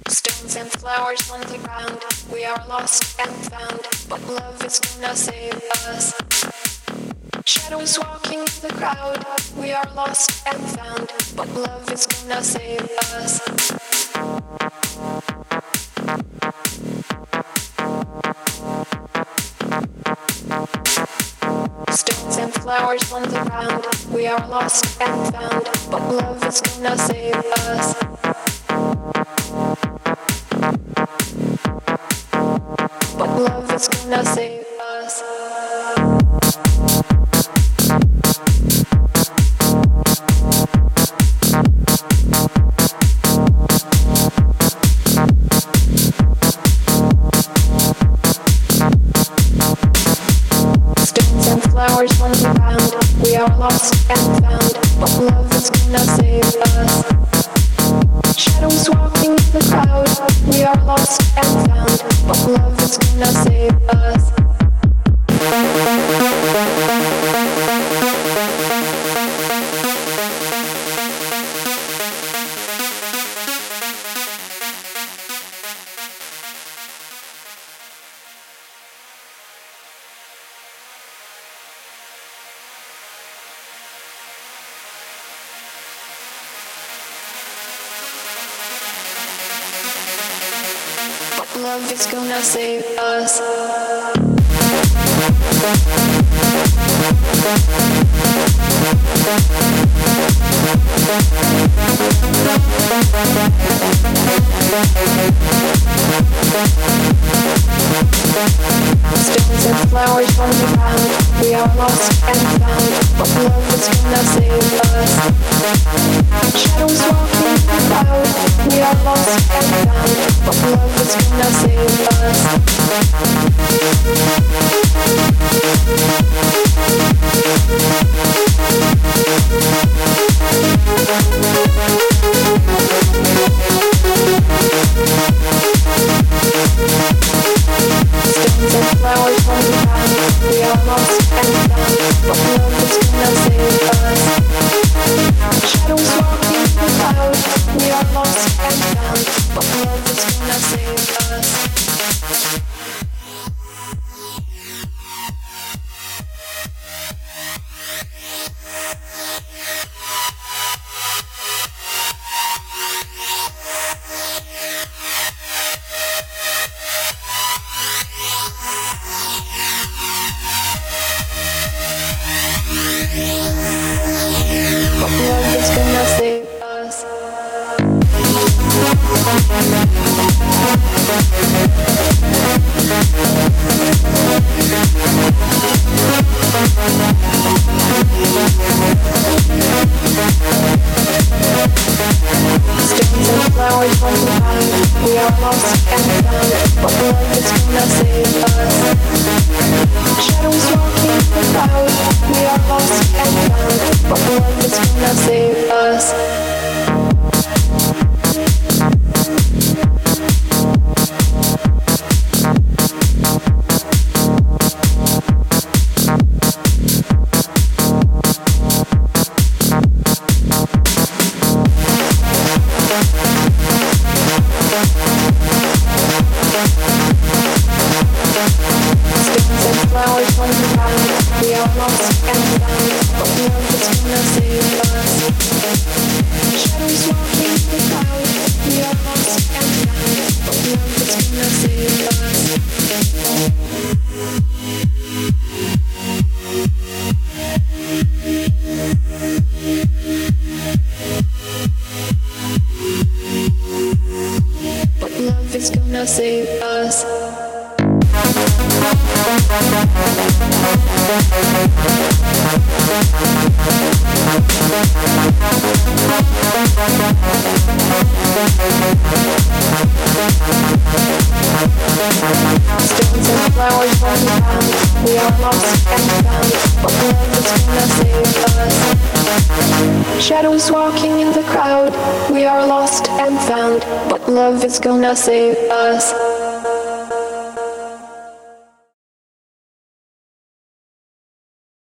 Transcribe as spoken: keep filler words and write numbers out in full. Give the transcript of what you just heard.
Stones and flowers on the ground. We are lost and found, but love is gonna save us. Shadows walking in the crowd. We are lost and found, but love is gonna save us. Stones and flowers on the ground. We are lost and found, but love is gonna save us. But love is gonna save us. Stones and flowers on the ground. We are lost and found, but love is gonna save us. Shadows walking in the crowd. We are lost and found, but love is gonna save us. Love is gonna save us. Stones and flowers on the ground. We are lost and found, but love is gonna save us. Shadows walking in the crowd. We are lost and found, but love is gonna save us. Stones and flowers on the ground. We are lost and found, but love is gonna save us. Shadows walking in the cloud. We are lost and found, but love is gonna save us. But love is gonna save us. Stones and flowers on the ground. We are lost and found, but love is gonna save us. Shadows walking in the crowd. We are lost and found, but love is gonna save us. Stones and flowers on the ground. We are lost and found, but love is gonna save us. Shadows walking in the crowd. We are lost and found, but love is gonna save us. But love is gonna save us. Stones and flowers on the ground. We are lost and found, but love is gonna save us. Shadows walking in the crowd. We are lost and found, but love is gonna save us.